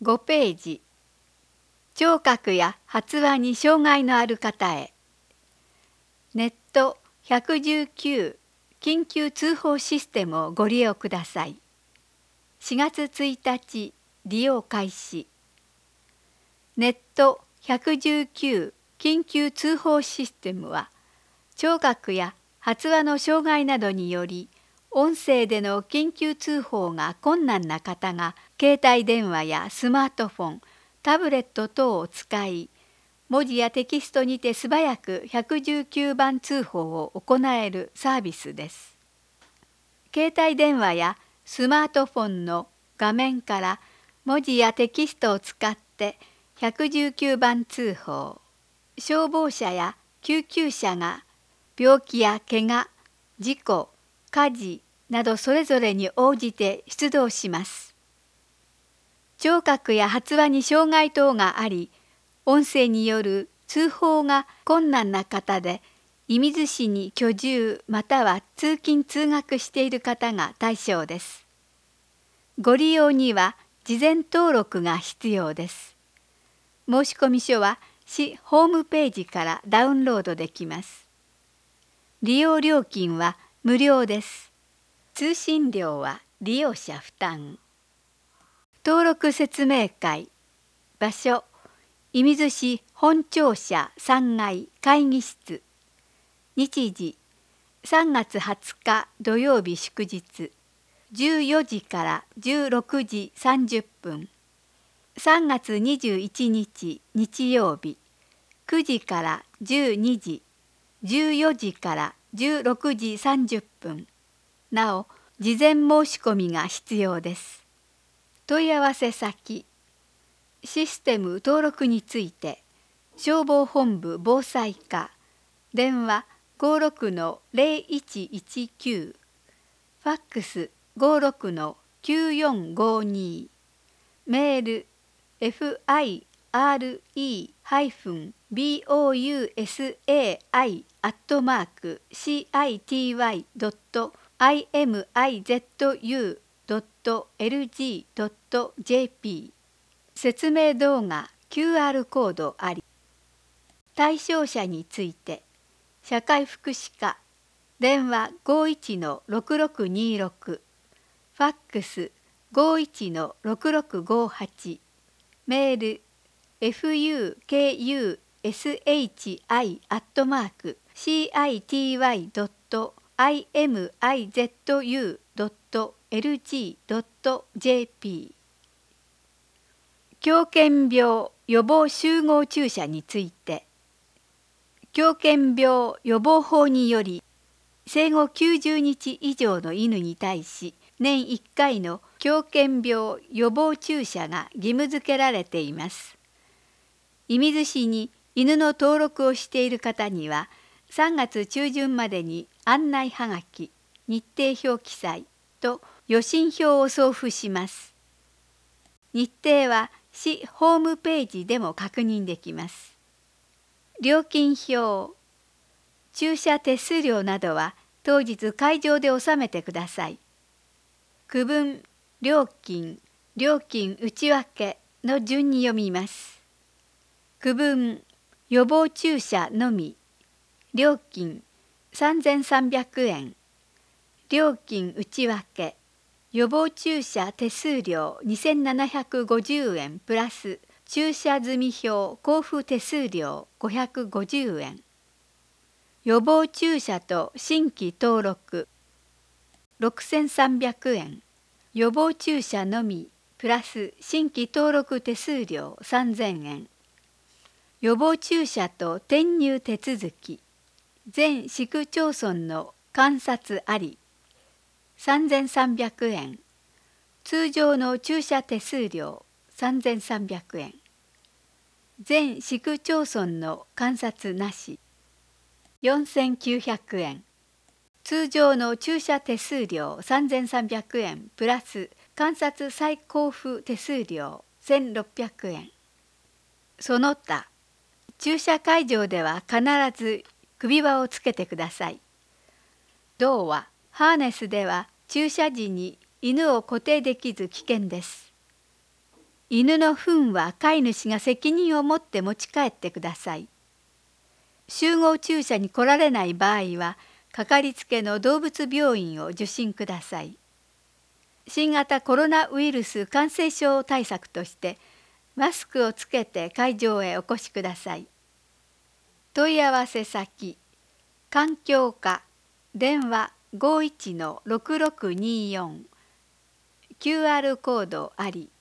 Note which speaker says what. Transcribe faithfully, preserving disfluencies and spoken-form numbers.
Speaker 1: ごページ。聴覚や発話に障害のある方へ。ネットいちいちきゅう緊急通報システムをご利用ください。しがつついたち利用開始。ネットいちいちきゅう緊急通報システムは、聴覚や発話の障害などにより、音声での緊急通報が困難な方が、携帯電話やスマートフォン、タブレット等を使い、文字やテキストにて素早くいちいちきゅうばん通報を行えるサービスです。携帯電話やスマートフォンの画面から文字やテキストを使っていちいちきゅうばん通報、消防車や救急車が病気や怪我、事故、火事などそれぞれに応じて出動します。聴覚や発話に障害等があり、音声による通報が困難な方で、射水市に居住または通勤通学している方が対象です。ご利用には事前登録が必要です。申込書は市ホームページからダウンロードできます。利用料金は無料です。通信料は利用者負担。登録説明会。場所、射水市本庁舎さんがい会議室。日時、さんがつはつか土曜日祝日、じゅうよじからじゅうろくじさんじゅっぷん。さんがつにじゅういちにち日曜日、くじからじゅうにじ、じゅうよじからじゅうろくじさんじゅっぷん。なお、事前申し込みが必要です。問い合わせ先、システム登録について、消防本部防災課、電話 ごろくのぜろいちいちきゅう、ファックス ごろくのきゅうよんごに、メール フィレ ボウサイ アットマーク シーアイティーワイ ドット アイエムアイゼットユー ドット エルジー ドット ジェーピー 説明動画 キューアール コードあり。対象者について、社会福祉課、電話 ごいちのろくろくにろく、ファックス ごいちのろくろくごはち、メール フユーケーユーエスエイチアイ アットマーク シーアイティーワイ ドット アイエムアイゼットユー ドット エルジー ドット ジェーピー。狂犬病予防集合注射について、狂犬病予防法により、生後きゅうじゅうにち以上の犬に対し、年いっかいの狂犬病予防注射が義務付けられています。射水市に犬の登録をしている方には、さんがつちゅうじゅんまでに案内はがき、日程表記載と予診票を送付します。日程は市ホームページでも確認できます。料金表、駐車手数料などは当日会場で納めてください。区分、料金、料金内訳の順に読みます。区分、予防注射のみ、料金さんぜんさんびゃくえん。料金内訳、予防注射手数料にせんななひゃくごじゅうえんプラス注射済票交付手数料ごひゃくごじゅうえん。予防注射と新規登録ろくせんさんびゃくえん。予防注射のみプラス新規登録手数料さんぜんえん。予防注射と転入手続き、全市区町村の観察ありさんぜんさんびゃくえん。通常の注射手数料さんぜんさんびゃくえん。全市区町村の観察なしよんせんきゅうひゃくえん。通常の注射手数料さんぜんさんびゃくえんプラス観察再交付手数料せんろっぴゃくえん。その他、注射会場では必ず首輪をつけてください。同はハーネスでは注射時に犬を固定できず危険です。 犬の糞は飼い主が責任を持って持ち帰ってください。集合注射に来られない場合は、かかりつけの動物病院を受診ください。新型コロナウイルス感染症対策として、マスクをつけて会場へお越しください。問い合わせ先、環境課、電話 ごいちのろくろくにーよん、キューアール コードあり。